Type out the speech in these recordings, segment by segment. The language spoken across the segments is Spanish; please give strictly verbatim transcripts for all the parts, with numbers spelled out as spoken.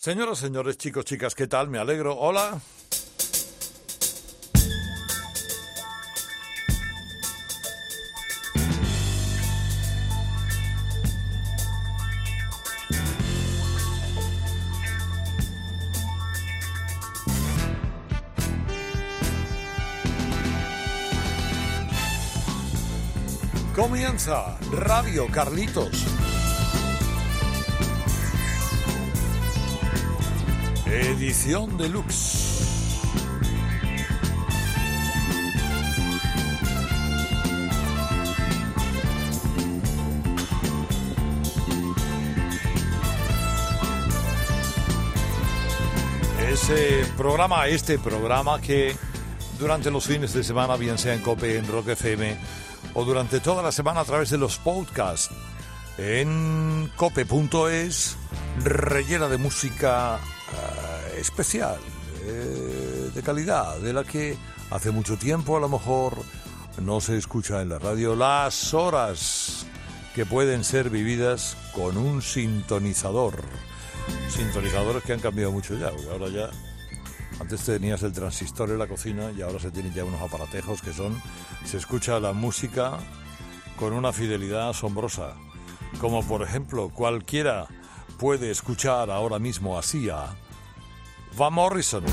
Señoras, señores, chicos, chicas, ¿qué tal? Me alegro. Hola. Comienza Radio Carlitos. Edición deluxe. Ese programa, este programa que durante los fines de semana, bien sea en COPE, en Rock F M, o durante toda la semana a través de los podcasts en cope punto es, rellena de música uh, especial, eh, de calidad, de la que hace mucho tiempo a lo mejor no se escucha en la radio. Las horas que pueden ser vividas con un sintonizador. Sintonizadores que han cambiado mucho ya, porque ahora ya... Antes tenías el transistor en la cocina y ahora se tienen ya unos aparatejos que son... Se escucha la música con una fidelidad asombrosa. Como por ejemplo, cualquiera puede escuchar ahora mismo así a Van Morrison.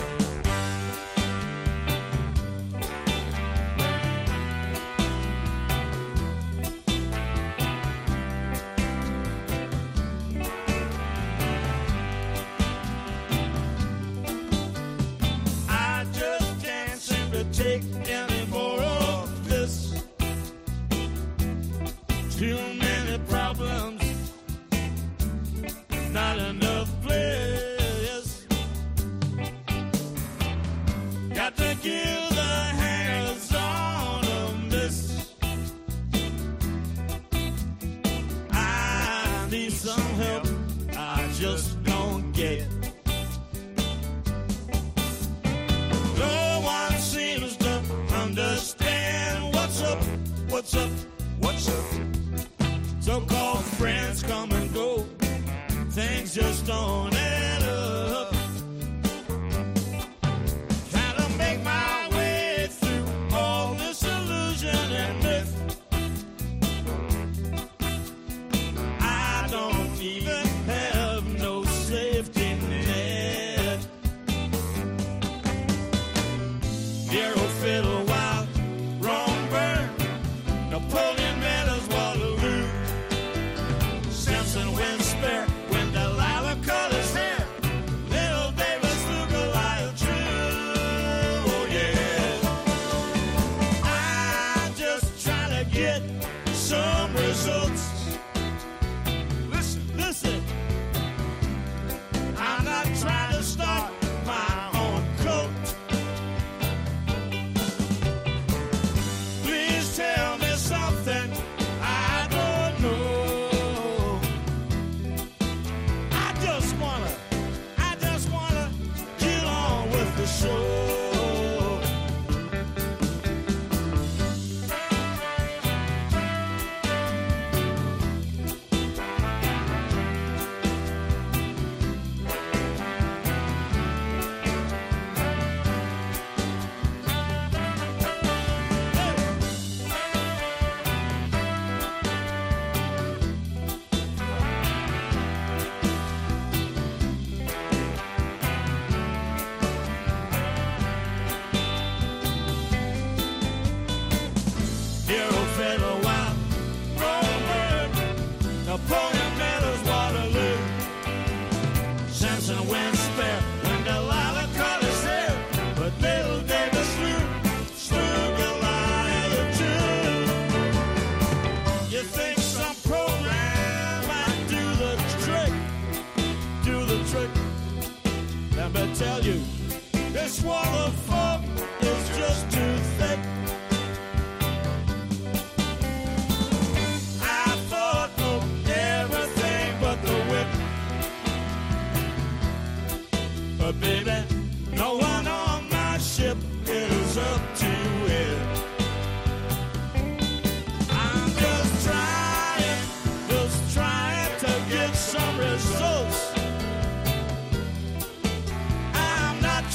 Some results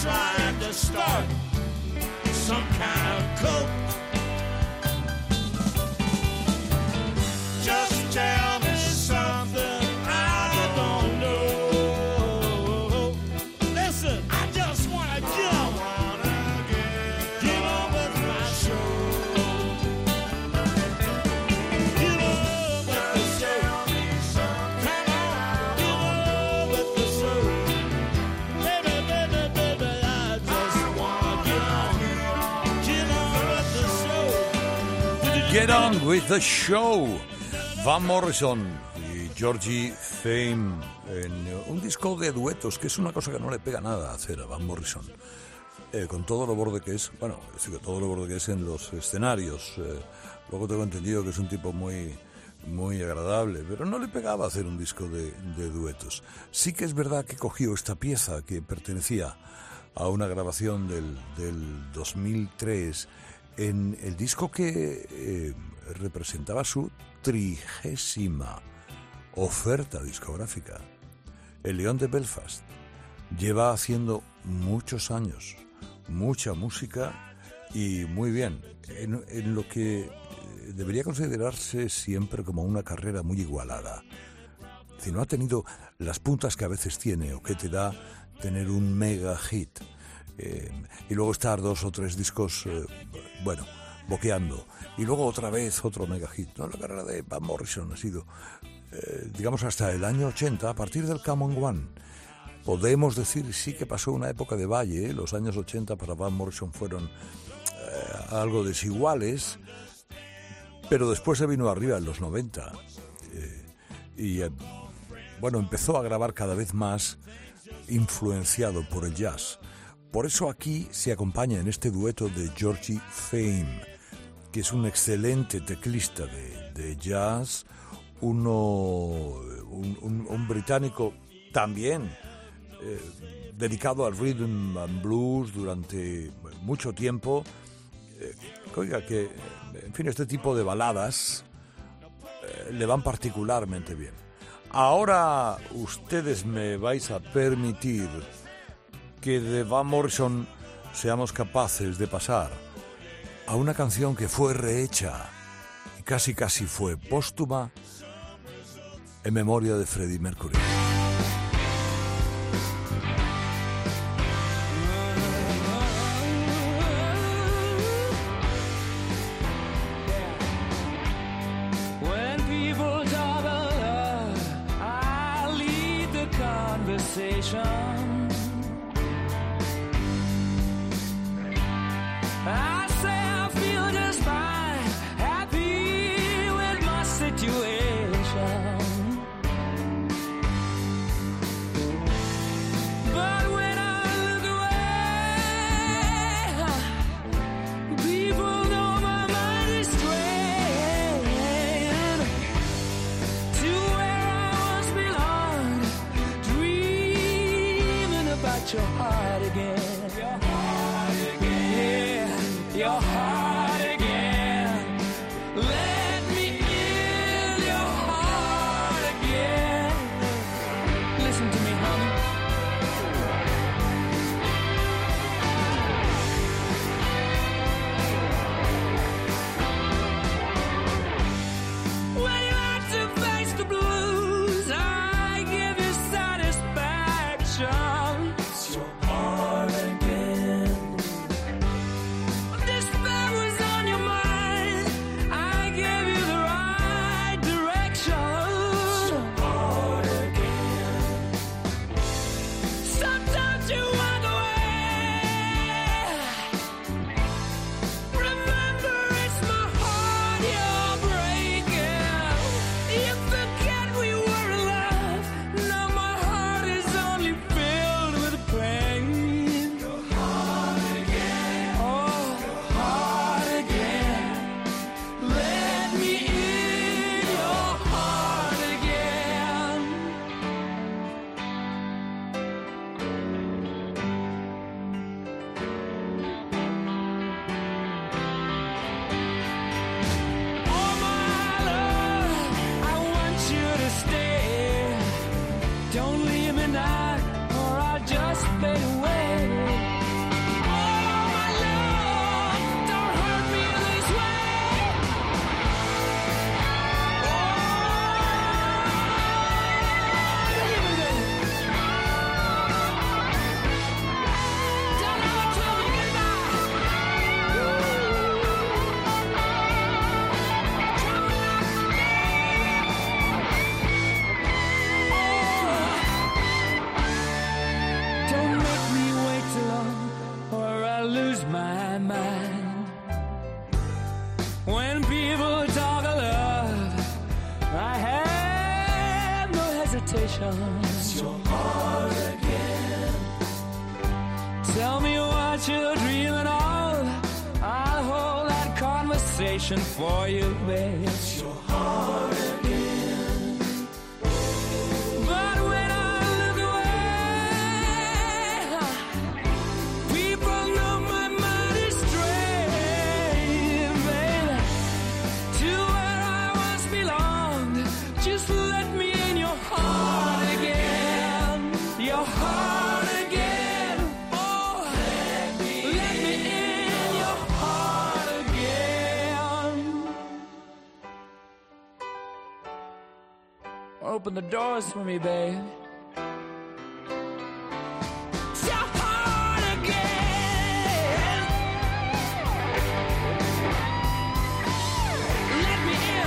trying to start some kind of cult. Just tell me something I don't know. Listen, I just wanna jump, get on with my show. Get on with the show. Come on, get on with the show. Baby, baby, baby, I just wanna get on, get on with the show. Get on with the show. Van Morrison y Georgie Fame en un disco de duetos, que es una cosa que no le pega nada a hacer a Van Morrison. Eh, con todo lo borde que es, bueno, es decir, todo lo borde que es en los escenarios. Eh, luego tengo entendido que es un tipo muy, muy agradable, pero no le pegaba hacer un disco de, de duetos. Sí que es verdad que cogió esta pieza que pertenecía a una grabación del, del dos mil tres en el disco que eh, representaba su trigésima oferta discográfica. El León de Belfast lleva haciendo muchos años, mucha música y muy bien, en, en lo que debería considerarse siempre como una carrera muy igualada. Si no ha tenido las puntas que a veces tiene o que te da tener un mega hit eh, y luego estar dos o tres discos, eh, bueno, boqueando, y luego otra vez otro mega hit. No, la carrera de Van Morrison ha sido, eh, digamos, hasta el año ochenta, a partir del Come On One. Podemos decir, sí, que pasó una época de valle, ¿eh? Los años ochenta para Van Morrison fueron eh, algo desiguales, pero después se vino arriba en los noventa. Eh, y, eh, bueno, empezó a grabar cada vez más influenciado por el jazz. Por eso aquí se acompaña en este dueto de Georgie Fame, que es un excelente teclista de, de jazz, uno, un, un, un británico también eh, dedicado al rhythm and blues durante mucho tiempo. Eh, oiga, que, en fin, este tipo de baladas eh, le van particularmente bien. Ahora ustedes me vais a permitir que de Van Morrison seamos capaces de pasar a una canción que fue rehecha y casi casi fue póstuma en memoria de Freddie Mercury. When people talk of love, I lead the conversation. I say I feel just fine, happy with my situation. But when I look away, people know my mind is straying to where I once belonged, dreaming about your heart again. Your heart again. Let me in your heart again. Listen to me, honey. When you have to face the blues, I give you satisfaction. It's your heart again. Don't leave me now, or I'll just fade away. It's your heart again. Tell me what you're dreaming of. I'll hold that conversation for you, babe. It's your heart again. But when I look away, people know my mind is straying, babe, to where I once belonged. Just let me in your heart again. Your heart again. Oh, let me, let me in your heart again. Open the doors for me, babe. It's your heart again. Let me in.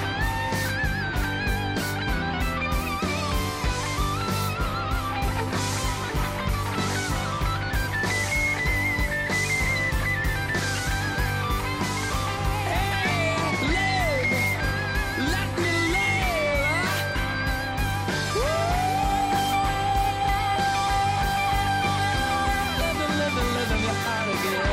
Hey, live. Let me live. Woo. Living, living, living your heart again.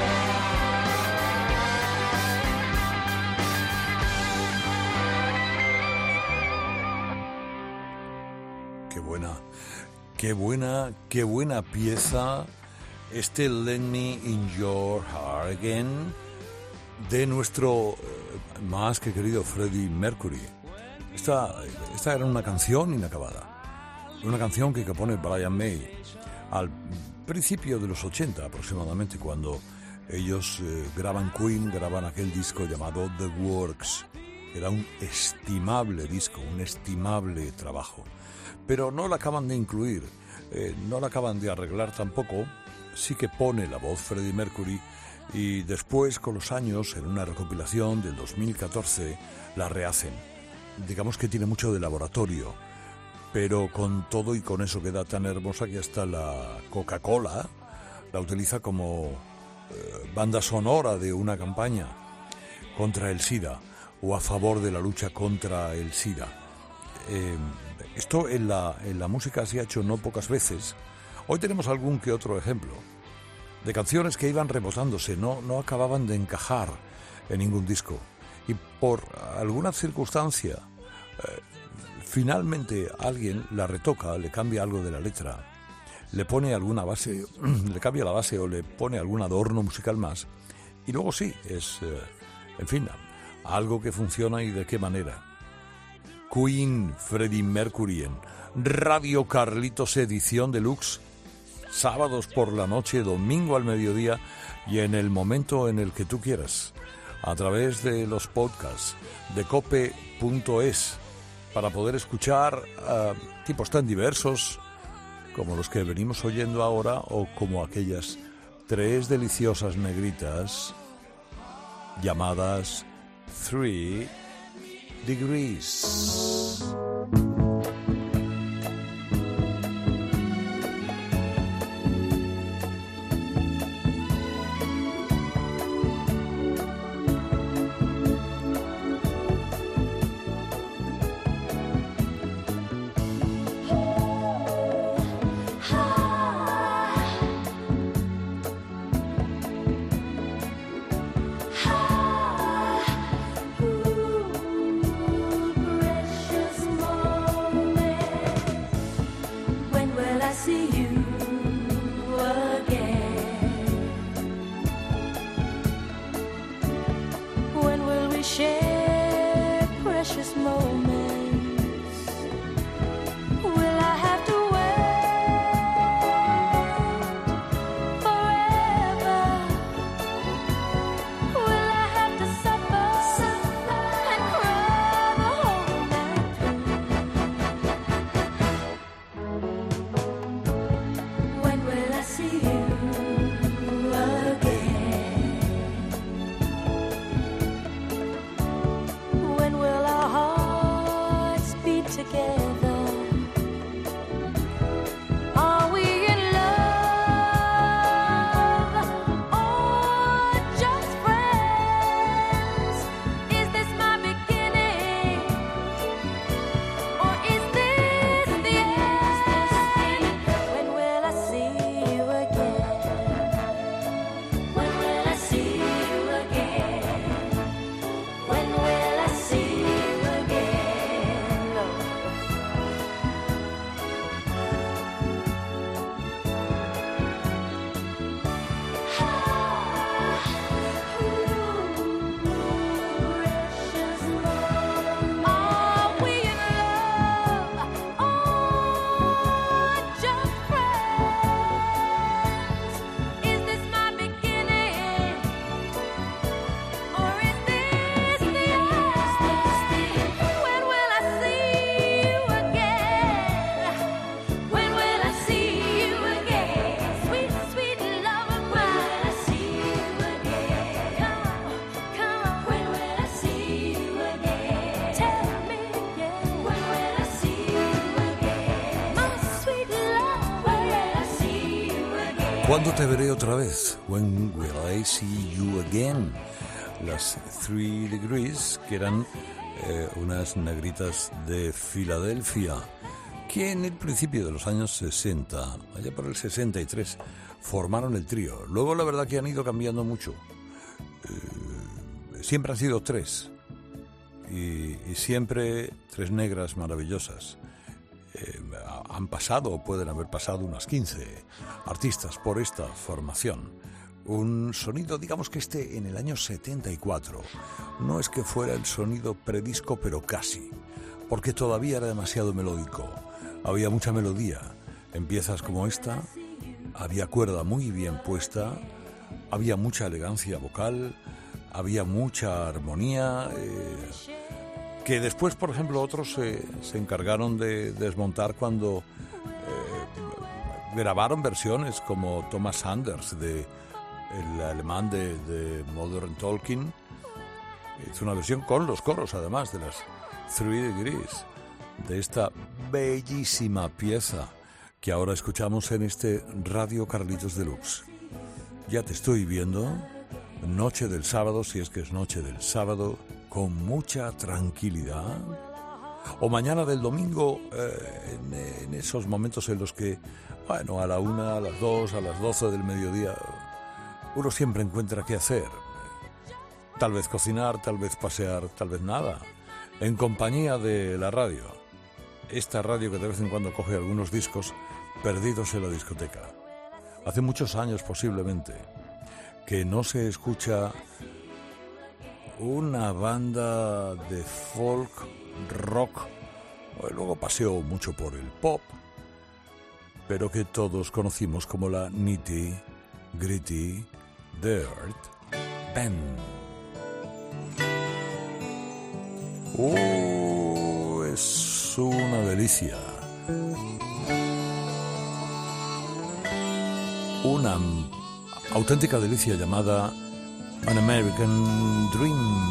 Qué buena, qué buena, qué buena pieza este Let Me In Your Heart Again de nuestro eh, más que querido Freddie Mercury. Esta, esta era una canción inacabada, una canción que compone Brian May al principio de los ochenta aproximadamente, cuando ellos eh, graban Queen, graban aquel disco llamado The Works. Era un estimable disco, un estimable trabajo. Pero no la acaban de incluir, eh, no la acaban de arreglar tampoco. Sí que pone la voz Freddie Mercury y después, con los años, en una recopilación del dos mil catorce, la rehacen. Digamos que tiene mucho de laboratorio, pero con todo y con eso queda tan hermosa que hasta la Coca-Cola la utiliza como eh, banda sonora de una campaña contra el SIDA o a favor de la lucha contra el SIDA. Eh, esto en la, en la música se ha hecho no pocas veces. Hoy tenemos algún que otro ejemplo de canciones que iban rebotándose, no, no acababan de encajar en ningún disco. Y por alguna circunstancia, eh, finalmente alguien la retoca, le cambia algo de la letra, le pone alguna base, le cambia la base o le pone algún adorno musical más. Y luego sí, es, eh, en fin, algo que funciona y de qué manera. Queen, Freddie Mercury en Radio Carlitos edición deluxe, sábados por la noche, domingo al mediodía y en el momento en el que tú quieras, a través de los podcasts de cope punto es, para poder escuchar uh, tipos tan diversos como los que venimos oyendo ahora o como aquellas tres deliciosas negritas llamadas Three Degrees. Precious moment. ¿Cuándo te veré otra vez? When will I see you again? Las Three Degrees, que eran eh, unas negritas de Filadelfia, que en el principio de los años sesenta, allá por el sesenta y tres, formaron el trío. Luego la verdad que han ido cambiando mucho. Eh, siempre han sido tres. Y, y siempre tres negras maravillosas. Eh, han pasado, pueden haber pasado unas quince artistas por esta formación. Un sonido, digamos que este en el año setenta y cuatro. No es que fuera el sonido predisco, pero casi, porque todavía era demasiado melódico. Había mucha melodía. En piezas como esta, había cuerda muy bien puesta, había mucha elegancia vocal, había mucha armonía, eh, que después, por ejemplo, otros eh, se encargaron de desmontar cuando eh, grabaron versiones como Thomas Sanders, de, el alemán de, de Modern Talking. Hizo una versión con los coros, además, de las Three Degrees, de esta bellísima pieza que ahora escuchamos en este Radio Carlitos Deluxe. Ya te estoy viendo, noche del sábado, si es que es noche del sábado, con mucha tranquilidad, o mañana del domingo, eh, en, en esos momentos en los que, bueno, a la una, a las dos, a las doce del mediodía, uno siempre encuentra qué hacer. Tal vez cocinar, tal vez pasear, tal vez nada, en compañía de la radio. Esta radio que de vez en cuando coge algunos discos perdidos en la discoteca. Hace muchos años posiblemente que no se escucha una banda de folk, rock, luego paseó mucho por el pop, pero que todos conocimos como la Nitty Gritty Dirt Band. ¡Oh! Es una delicia. Una auténtica delicia llamada An American Dream.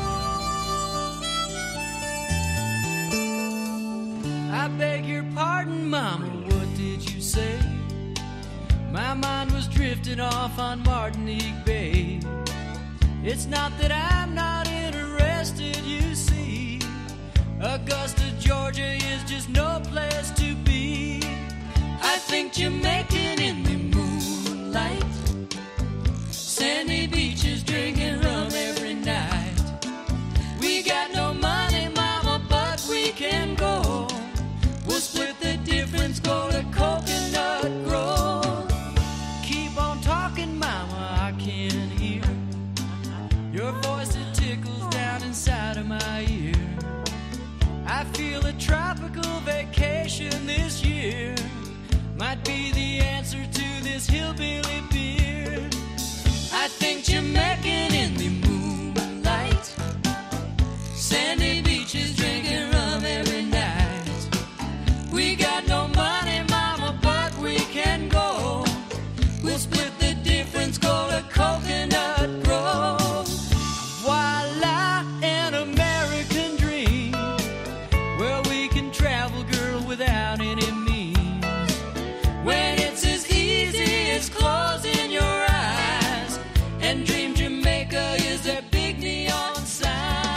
I beg your pardon, Mama, what did you say? My mind was drifting off on Martinique Bay. It's not that I'm not interested, you see. Augusta, Georgia is just no place to be. I think Jamaican in the moonlight, sandy beaches drinking rum every night. We got no money, Mama, but we can go. We'll split the difference, go to Coconut Grove. Keep on talking, Mama, I can hear your voice, it tickles down inside of my ear. I feel a tropical vacation this year might be the answer to this hillbilly beer. I think Jamaican in the moonlight, sandy beaches drinking rum every night. We got no money, Mama, but we can go. We'll split the difference, go to Coconut Grove. Voila, an American dream, where we can travel, girl, without any means. When it's as easy as closing your eyes and dream Jamaica is their big neon sign.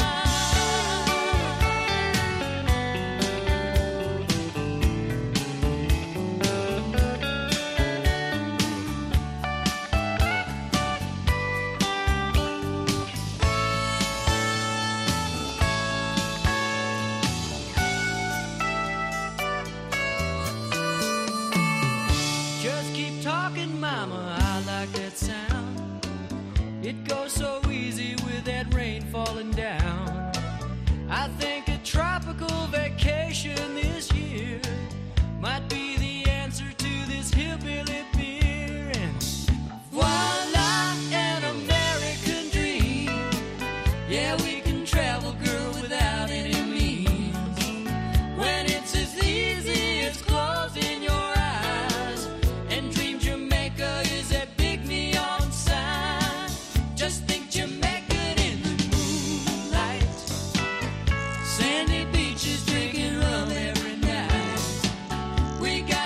Just keep talking, Mama, I like that sound. It goes so easy with that rain falling down. I think a tropical vacation this year might be the answer to this hillbilly beer. And voila, an American dream. Yeah, we can travel, girl, without any means. When it's as easy as closing your eyes and dream Jamaica is that big neon sign. Just think Jamaican in the moonlight, sandy beaches drinking rum every night. We got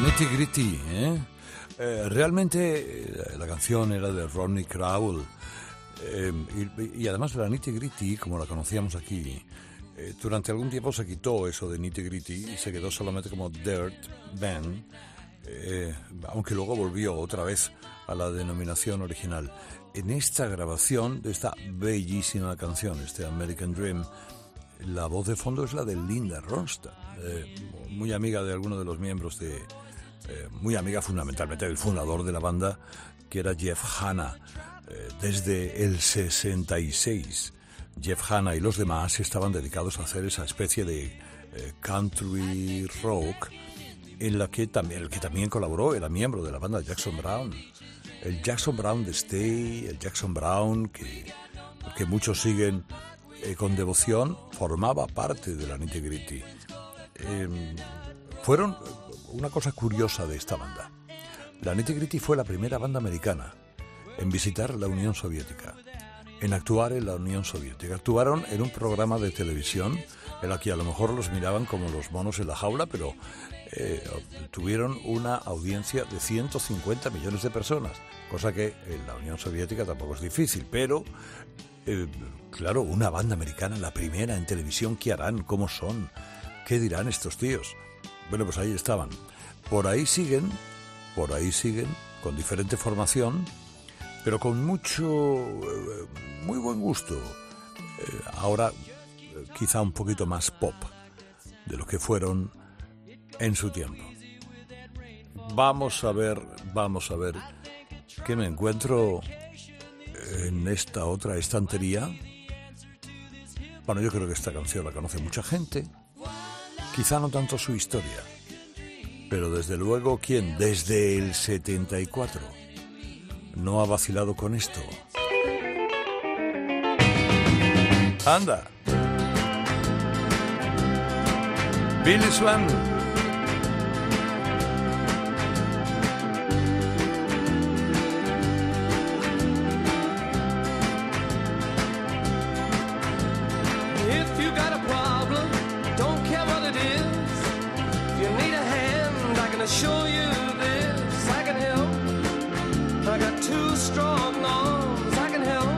Nitty Gritty, ¿eh? Eh, realmente eh, la canción era de Ronnie Crowell eh, y, y además la Nitty Gritty, como la conocíamos aquí, eh, durante algún tiempo se quitó eso de Nitty Gritty y se quedó solamente como Dirt Band, eh, aunque luego volvió otra vez a la denominación original. En esta grabación de esta bellísima canción, este American Dream, la voz de fondo es la de Linda Ronstadt, eh, muy amiga de alguno de los miembros de... Eh, muy amiga fundamentalmente del fundador de la banda, que era Jeff Hanna, eh, desde el sesenta y seis. Jeff Hanna y los demás estaban dedicados a hacer esa especie de eh, country rock en la que también, el que también colaboró era miembro de la banda Jackson Browne. El Jackson Browne de Stay, el Jackson Browne que, que muchos siguen eh, con devoción, formaba parte de la Nitty Gritty. Eh, fueron una cosa curiosa de esta banda. La Nitty Gritty fue la primera banda americana en visitar la Unión Soviética, en actuar en la Unión Soviética. Actuaron en un programa de televisión en la que a lo mejor los miraban como los monos en la jaula, pero eh, tuvieron una audiencia de ciento cincuenta millones de personas, cosa que en la Unión Soviética tampoco es difícil, pero eh, claro, una banda americana, la primera en televisión, ¿qué harán? ¿Cómo son? ¿Qué dirán estos tíos? Bueno, pues ahí estaban. Por ahí siguen, por ahí siguen, con diferente formación, pero con mucho, eh, muy buen gusto. Eh, ahora eh, quizá un poquito más pop de lo que fueron en su tiempo. Vamos a ver, vamos a ver qué me encuentro en esta otra estantería. Bueno, yo creo que esta canción la conoce mucha gente. Quizá no tanto su historia, pero desde luego, ¿quién desde el setenta y cuatro no ha vacilado con esto? ¡Anda! Billy Swan. If you got a problem, don't care what it is. If you need a hand, I can assure you this. I can help. I got two strong arms. I can help.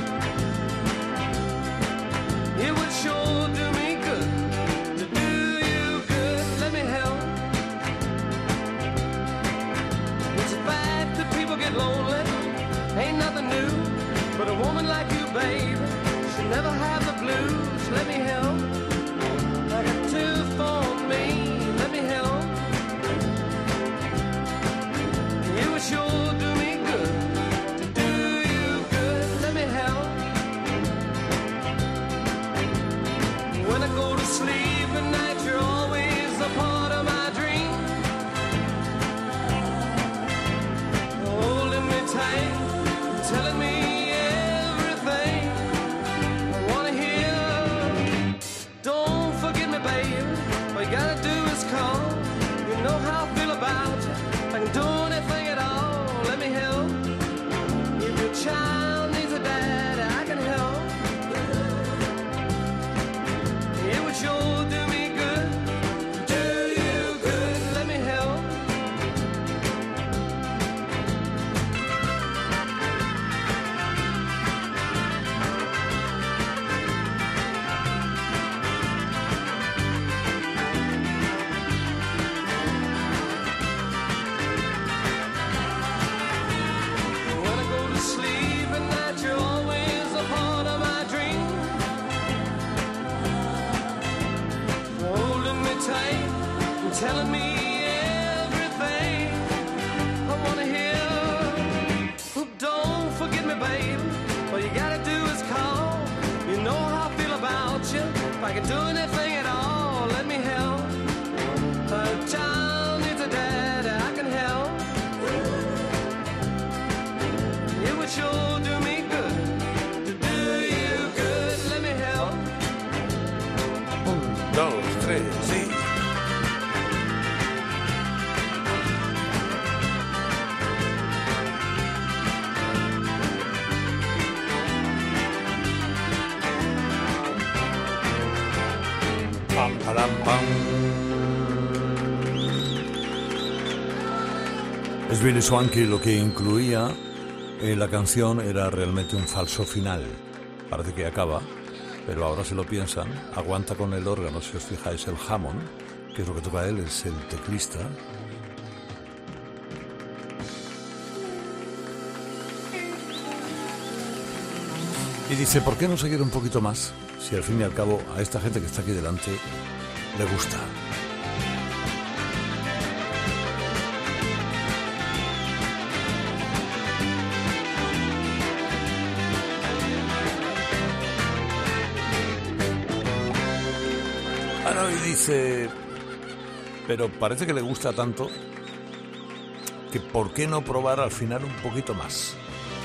It would sure do me good to do you good. Let me help. It's bad that people get lonely. Ain't nothing new, but a woman like you, babe, should never have the blues. Let me help. I got two for me. Let me help. It would sure do me good to do you good. Let me help. When I go to sleep at night, you're always a part of my dream. Holding me tight, telling me everything I wanna hear. Don't forget me, baby. All you gotta do is call. You know how I feel about you. I can do anything at all. Let me help. If your child needs a dad, I can help. It would sure do me good. Do you good. Let me help. When I go to sleep at night, you're always a part of my dream. Holding me tight and telling me everything I wanna hear. Oh, don't forget me, babe. All you gotta do is call. You know how I feel about you. If I can do anything at all, let me help. A child needs a dad, I can help. It would sure do me good to do you good. Let me help. Un, dos, tres, sí. Pam, param, pam. Es Billy Swanky. Lo que incluía en la canción era realmente un falso final. Parece que acaba, pero ahora se lo piensan. Aguanta con el órgano, si os fijáis, el Hammond, que es lo que toca él, es el teclista. Y dice, ¿por qué no seguir un poquito más? Si al fin y al cabo a esta gente que está aquí delante le gusta. Bueno, y dice, pero parece que le gusta tanto que ¿por qué no probar al final un poquito más?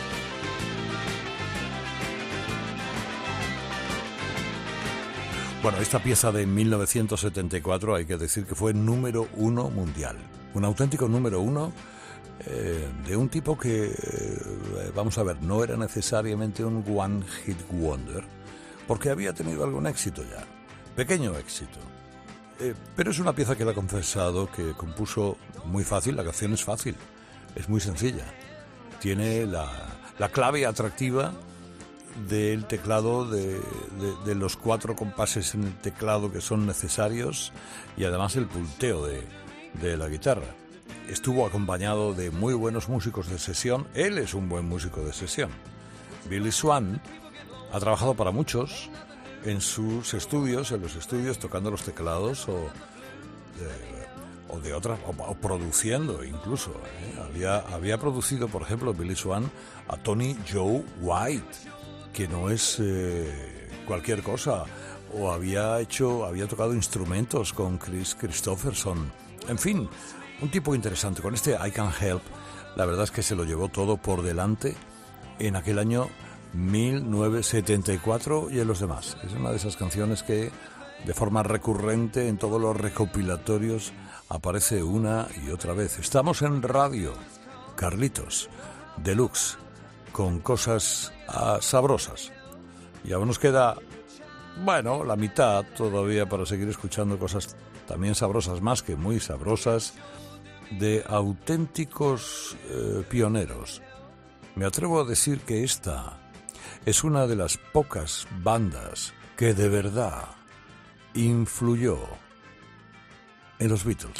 Bueno, esta pieza de mil novecientos setenta y cuatro hay que decir que fue número uno mundial. Un auténtico número uno eh, de un tipo que, eh, vamos a ver, no era necesariamente un one hit wonder, porque había tenido algún éxito ya, pequeño éxito. Eh, pero es una pieza que él ha confesado que compuso muy fácil. La canción es fácil, es muy sencilla. Tiene la, la clave atractiva del teclado, de, de, de los cuatro compases en el teclado que son necesarios, y además el pulteo de, de la guitarra. Estuvo acompañado de muy buenos músicos de sesión. Él es un buen músico de sesión. Billy Swan ha trabajado para muchos en sus estudios, en los estudios tocando los teclados o de, o de otras, o, o produciendo incluso. ¿eh? Había, había producido, por ejemplo, Billy Swan a Tony Joe White, que no es eh, cualquier cosa, o había hecho, había tocado instrumentos con Chris Christopherson. En fin, un tipo interesante. Con este I Can't Help, la verdad es que se lo llevó todo por delante en aquel año mil novecientos setenta y cuatro y en los demás. Es una de esas canciones que de forma recurrente en todos los recopilatorios aparece una y otra vez. Estamos en radio, Carlitos Deluxe, con cosas ah, sabrosas. Y aún nos queda, bueno, la mitad todavía para seguir escuchando cosas también sabrosas, más que muy sabrosas, de auténticos eh, pioneros. Me atrevo a decir que esta es una de las pocas bandas que de verdad influyó en los Beatles.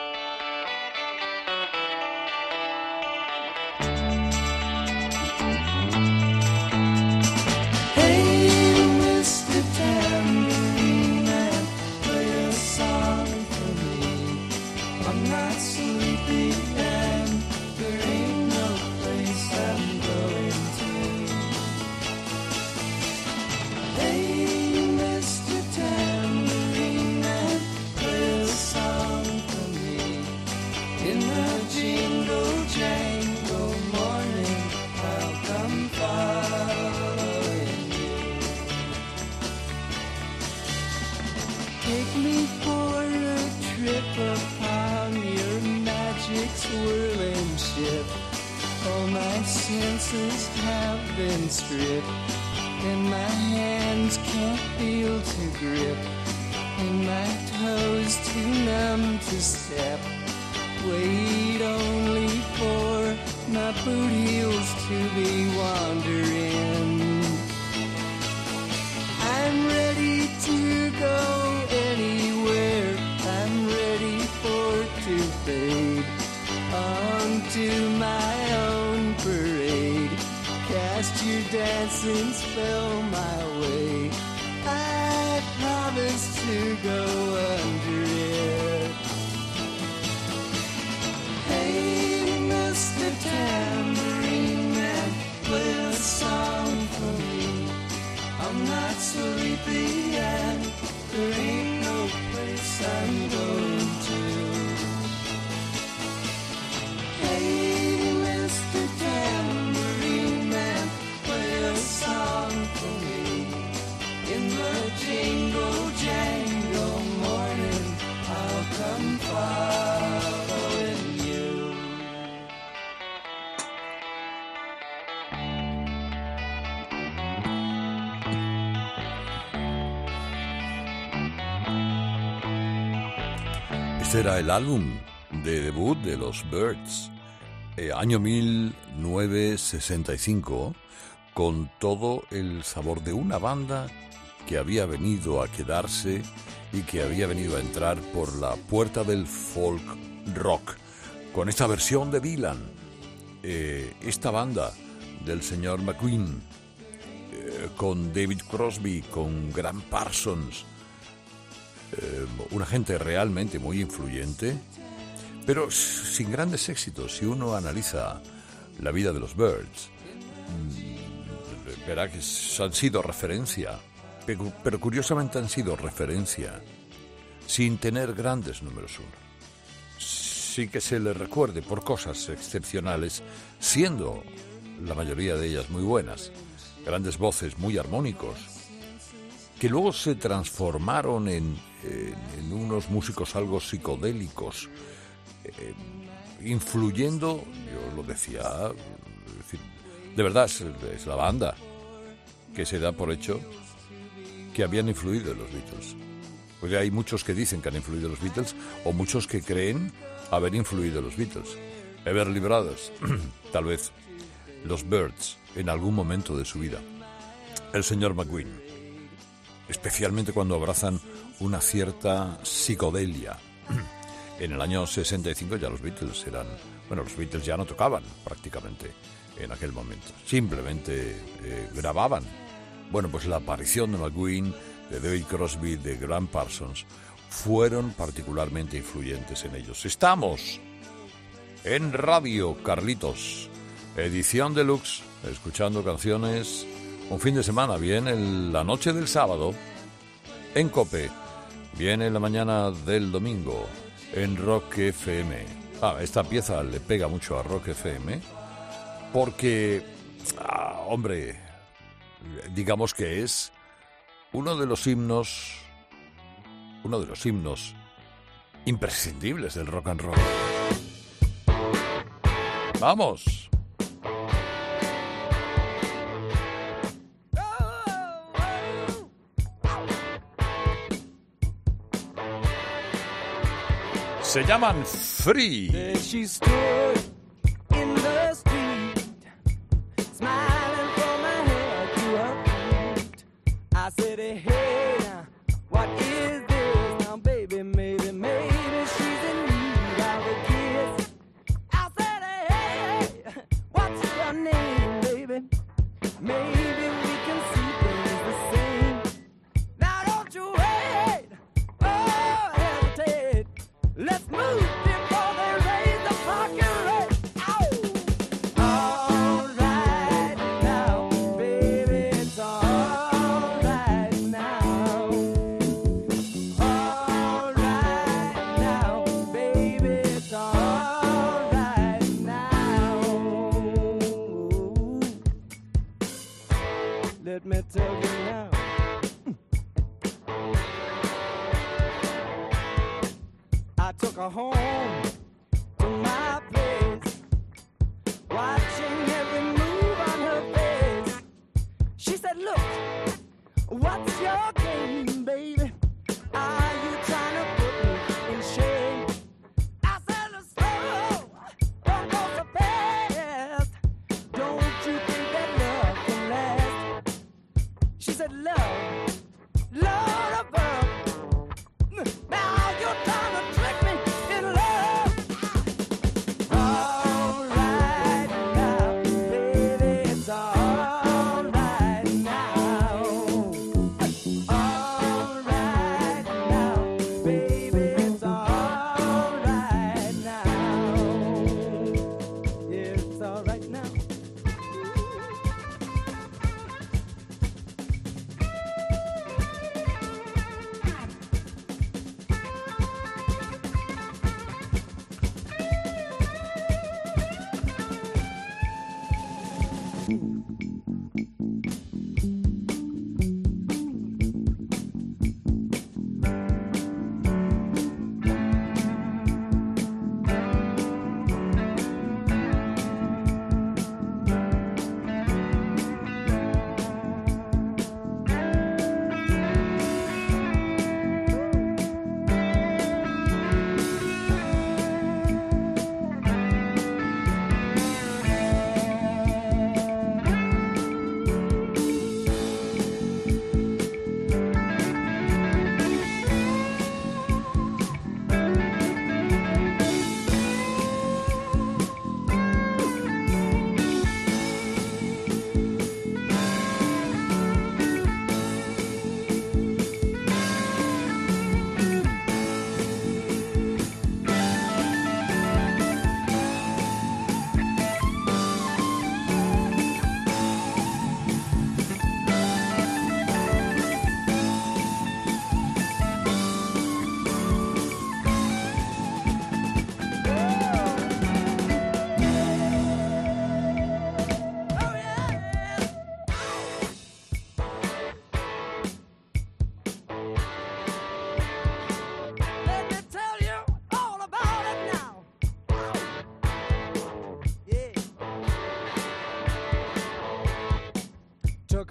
Senses have been stripped, and my hands can't feel to grip, and my toes too numb to step. Wait only for my boot heels to be wandering. I'm ready to go anywhere. I'm ready for to fade onto my own parade. Cast your dancing spell my way. I promise to go under it. Hey, Mister Tambourine Man, play a song for me. I'm not sleepy and there ain't no place I'm going to. Hey, Mister Tambourine Man, play a song for me. In the jingle jangle morning, I'll come following you. Este era el álbum de debut de los Byrds, eh, año mil novecientos sesenta y cinco, con todo el sabor de una banda que había venido a quedarse y que había venido a entrar por la puerta del folk rock, con esta versión de Dylan, eh, esta banda del señor McQueen, eh, con David Crosby, con Graham Parsons, eh, una gente realmente muy influyente, pero sin grandes éxitos. Si uno analiza la vida de los Byrds, verá que han sido referencia, pero, pero curiosamente han sido referencia sin tener grandes números uno. Sí que se les recuerde por cosas excepcionales, siendo la mayoría de ellas muy buenas, grandes voces, muy armónicos, que luego se transformaron en, en, en unos músicos algo psicodélicos, eh, influyendo, yo lo decía, es decir, de verdad es, es la banda que se da por hecho que habían influido en los Beatles. Pues hay muchos que dicen que han influido en los Beatles, o muchos que creen haber influido en los Beatles. Everly Brothers, tal vez los Byrds en algún momento de su vida. El señor McQueen, especialmente cuando abrazan una cierta psicodelia. En el año sesenta y cinco ya los Beatles eran... Bueno, los Beatles ya no tocaban prácticamente en aquel momento. Simplemente eh, grababan. Bueno, pues la aparición de McQueen, de David Crosby, de Graham Parsons, fueron particularmente influyentes en ellos. Estamos en Radio Carlitos, edición deluxe, escuchando canciones. Un fin de semana, viene la noche del sábado en COPE, viene la mañana del domingo en Rock F M. Ah, esta pieza le pega mucho a Rock F M porque, ah, hombre, digamos que es uno de los himnos, uno de los himnos imprescindibles del rock and roll. ¡Vamos! Se llaman Free. There she stood in the street, smiling from her head to her feet. I said, hey, now, what is this? Now, baby, maybe, maybe she's in need of a kiss. I said, hey, what's your name, baby? Maybe we can see things the same. Now, don't you wait, oh, hesitate. Let's move before they raise the fucking rate. Ow! All right now, baby, it's all right now. All right now, baby, it's all right now. Let me tell you now. I took her home to my place, watching every move on her face. She said, look, what's your game, baby? Are you trying to put me in shame? I said, slow, don't go so fast. Don't you think that love can last? She said, love, love above. Now you're trying to trick me in love.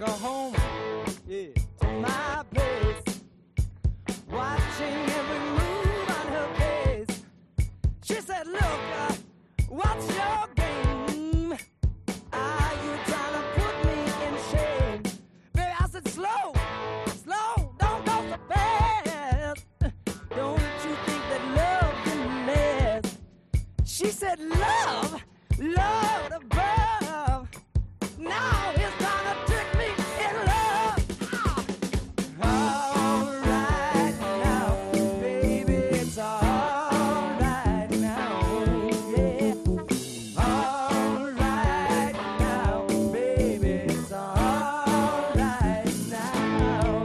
took her home, yeah, to my place, watching every move on her face. She said, look, uh, what's your game? Are you trying to put me in shame? Baby, I said, slow, slow, don't go so fast. Don't you think that love can last? She said, love, love above. Now it's gonna trick me in love. All right now, baby, it's all right now, yeah. All right now, baby, it's all right now.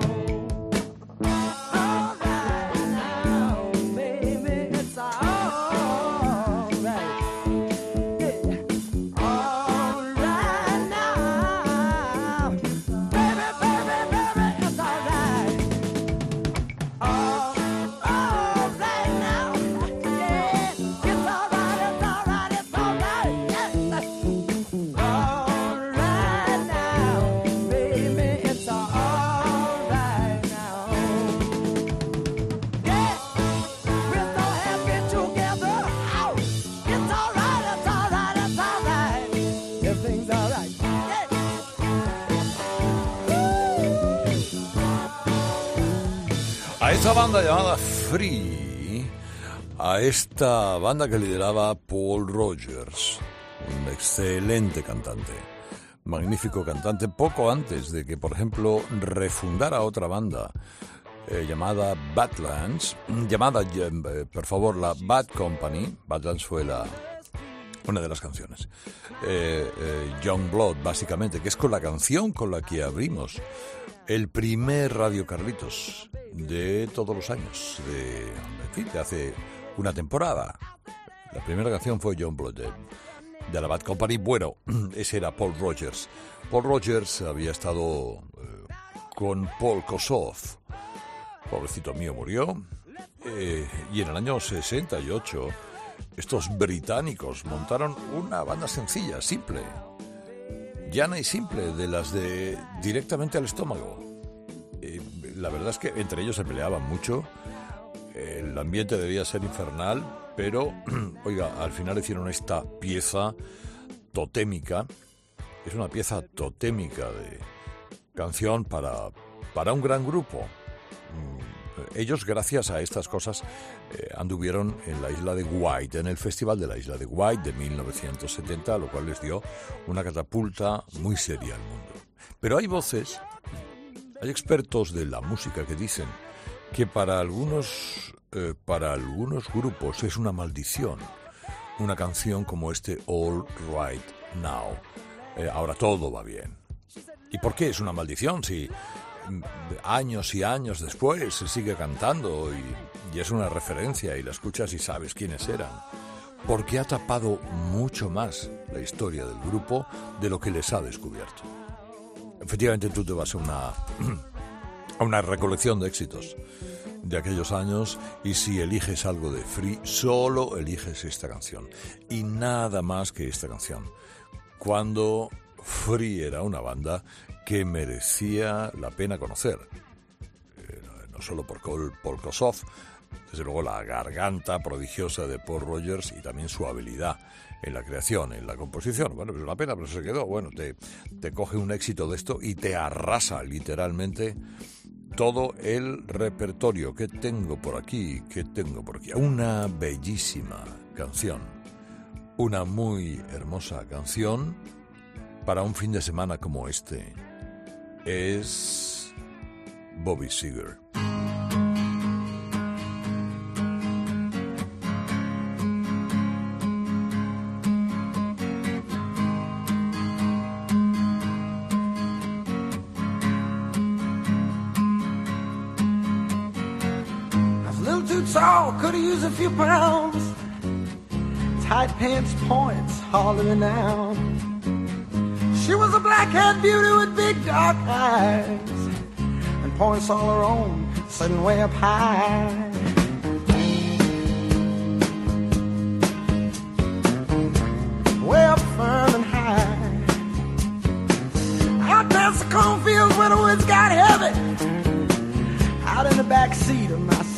All right now, baby, it's all right. Yeah. All right now, baby, baby, baby, it's all right. All, all right now, yeah, it's all right, it's all right, it's all right, yes. All right now, baby, it's all right now. Yeah, we're so happy together. Ow. It's all right, it's all right, it's all right. Everything's all right. Yeah. A esa banda llamada Free, a esta banda que lideraba Paul Rogers, un excelente cantante, magnífico cantante, poco antes de que, por ejemplo, refundara otra banda eh, llamada Badlands, llamada, eh, por favor, la Bad Company. Badlands fue la una de las canciones. Eh, eh, Young Blood, básicamente, que es con la canción con la que abrimos el primer Radio Carlitos de todos los años, de, en fin, de hace una temporada. La primera canción fue Young Blood, de, de la Bad Company. Bueno, ese era Paul Rogers. Paul Rogers había estado eh, con Paul Kossoff. Pobrecito mío, murió. Eh, y en el año sesenta y ocho, estos británicos montaron una banda sencilla, simple, llana y simple, de las de directamente al estómago. Eh, la verdad es que entre ellos se peleaban mucho, el ambiente debía ser infernal, pero, oiga, al final hicieron esta pieza totémica. Es una pieza totémica de canción para, para un gran grupo. Ellos, gracias a estas cosas, eh, anduvieron en la isla de Wight, en el Festival de la Isla de Wight de mil novecientos setenta, lo cual les dio una catapulta muy seria al mundo. Pero hay voces, hay expertos de la música que dicen que para algunos, eh, para algunos grupos es una maldición una canción como este All Right Now. Eh, ahora todo va bien. ¿Y por qué es una maldición si años y años después se sigue cantando y, y es una referencia y la escuchas y sabes quiénes eran? Porque ha tapado mucho más la historia del grupo de lo que les ha descubierto. Efectivamente, tú te vas a una, a una recolección de éxitos de aquellos años y si eliges algo de Free, solo eliges esta canción y nada más que esta canción. Cuando Free era una banda que merecía la pena conocer, eh, no solo por Paul Kossoff, desde luego la garganta prodigiosa de Paul Rogers y también su habilidad en la creación, en la composición. Bueno, pues una pena, pero se quedó. Bueno, te, te coge un éxito de esto y te arrasa literalmente todo el repertorio que tengo por aquí, que tengo por aquí. Una bellísima canción, una muy hermosa canción para un fin de semana como este. Es Bobby Seger. Tall, could've used a few pounds. Tight pants points, hollering out. She was a black-haired beauty with big dark eyes and points all her own, sitting way up high. Way up firm and high. Out past the cornfield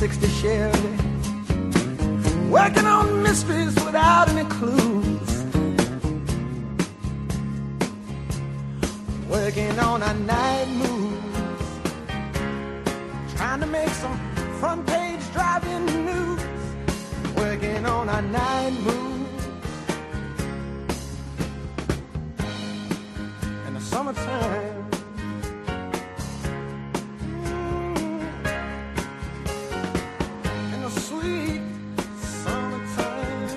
sixty Chevy, working on mysteries without any clues, working on our night moves, trying to make some front page driving news, working on our night moves. In the summertime, sweet summertime,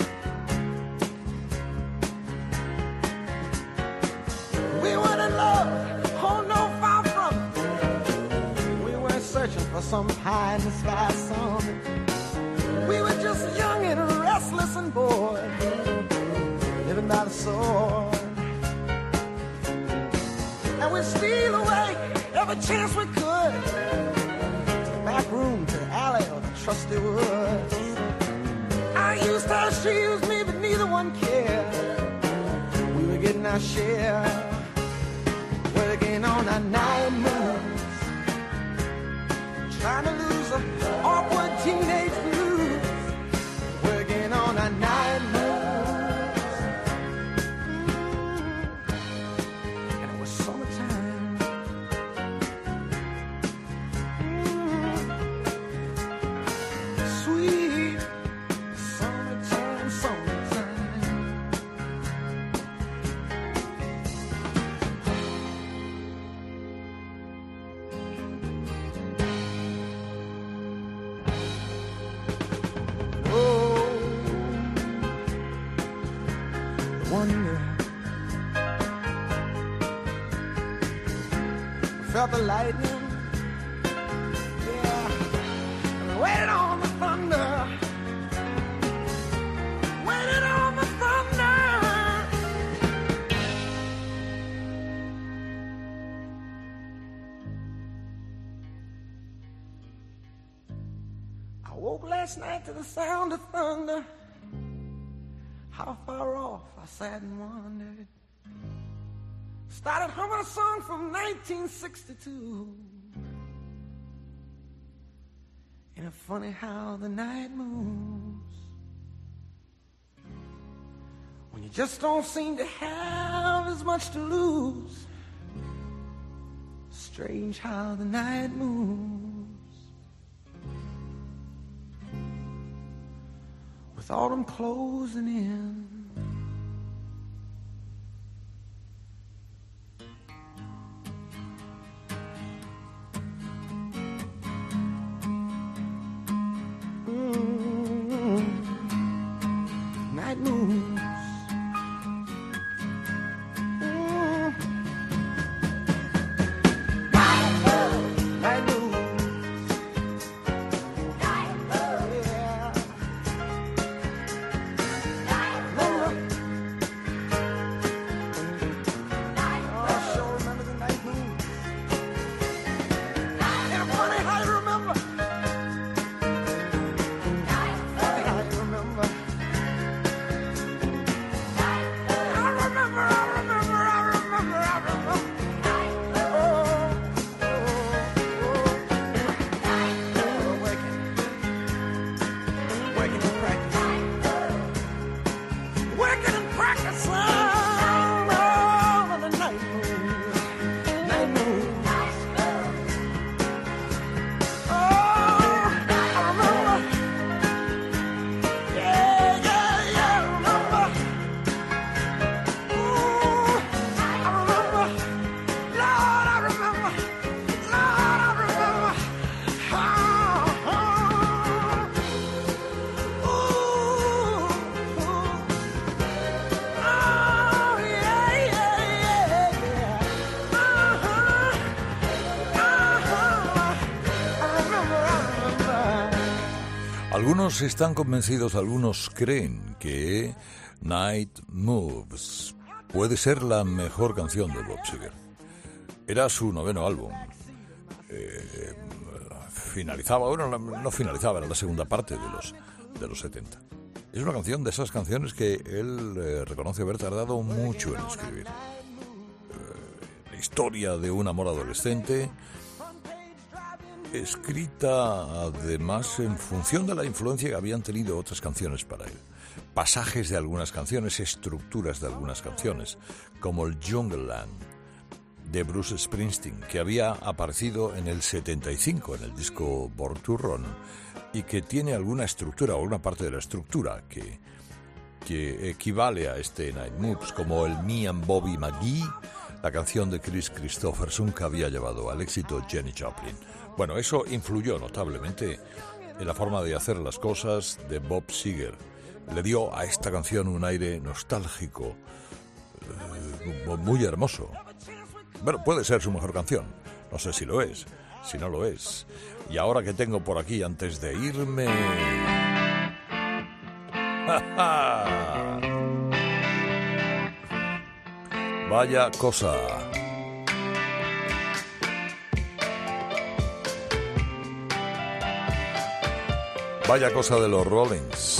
we weren't in love, oh no, far from it. We weren't searching for some pie in the sky summit. We were just young and restless and bored, living by the sword, and we'd steal away every chance we could, to the back room, to the alley, or the trusty woods. I used her, she used me, but neither one cared. We were getting our share, working on our night moves, trying to lose an awkward teenage blues, working on our night moves. Mm. And it was summertime. Sweet summertime, summertime. Oh, wonder. We felt the lightning. Yeah. Waited on the thunder, waited on the thunder. I woke last night to the sound of thunder. How far off I sat and wondered. Started humming a song from nineteen sixty-two. Ain't it funny how the night moves, when you just don't seem to have as much to lose. Strange how the night moves, with autumn closing in. Night moves. Mm. Night moves. Night moves. Night moves. Yeah. Night moves. Night moves. Oh, I sure remember the night moves. Night and funny how you remember. Night funny how you remember. Algunos están convencidos, algunos creen que Night Moves puede ser la mejor canción de Bob Seger. Era su noveno álbum. Eh, finalizaba, bueno, no finalizaba, era la segunda parte de los, de los setenta. Es una canción de esas canciones que él eh, reconoce haber tardado mucho en escribir. Eh, la historia de un amor adolescente escrita además en función de la influencia que habían tenido otras canciones para él. Pasajes de algunas canciones, estructuras de algunas canciones, como el Jungle Land de Bruce Springsteen, que había aparecido en el setenta y cinco en el disco Born to Run y que tiene alguna estructura o alguna parte de la estructura que, que equivale a este Night Moves, como el Me and Bobby McGee, la canción de Chris Christopherson que había llevado al éxito Jenny Joplin. Bueno, eso influyó notablemente en la forma de hacer las cosas de Bob Seger. Le dio a esta canción un aire nostálgico, eh, muy hermoso. Bueno, puede ser su mejor canción. No sé si lo es, si no lo es. Y ahora que tengo por aquí, antes de irme... ¡Ja, ja! Vaya cosa. Vaya cosa de los Rollins.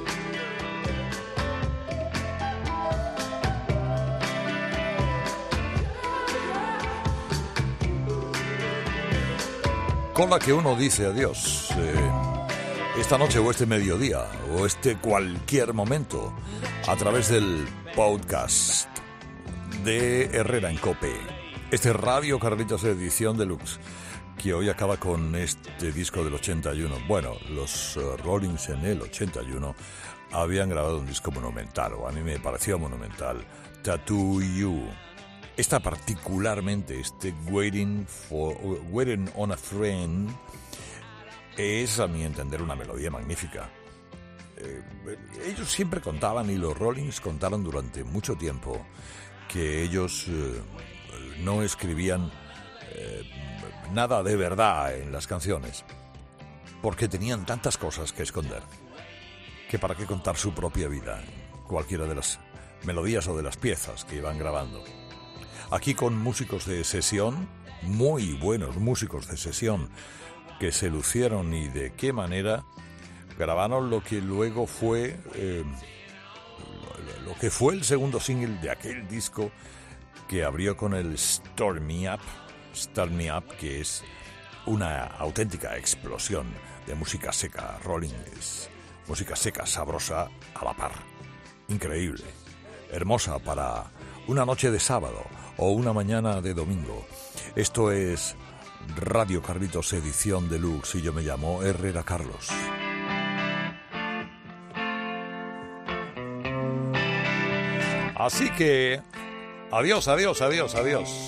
Con la que uno dice adiós eh, esta noche o este mediodía o este cualquier momento a través del podcast de Herrera en Cope. Este Radio Carlitos edición deluxe que hoy acaba con este disco del ochenta y uno. Bueno, los uh, Rollins en el ochenta y uno habían grabado un disco monumental, o a mí me pareció monumental, Tattoo You. Esta particularmente, este Waiting, for, Waiting on a Friend, es a mi entender una melodía magnífica. Eh, ellos siempre contaban, y los Rollins contaron durante mucho tiempo, que ellos eh, no escribían eh, nada de verdad en las canciones, porque tenían tantas cosas que esconder, que para qué contar su propia vida, cualquiera de las melodías o de las piezas que iban grabando. Aquí con músicos de sesión, muy buenos músicos de sesión, que se lucieron y de qué manera grabaron lo que luego fue eh, lo, lo que fue el segundo single de aquel disco que abrió con el Start Me Up, Start Me Up, que es una auténtica explosión de música seca. Rollins, música seca, sabrosa a la par, increíble, hermosa para una noche de sábado o una mañana de domingo. Esto es Radio Carlitos edición deluxe y yo me llamo Herrera Carlos. Así que adiós, adiós, adiós, adiós.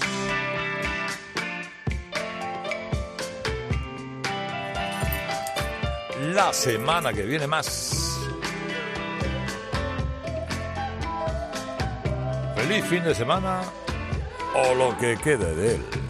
La semana que viene más. Feliz fin de semana o lo que quede de él.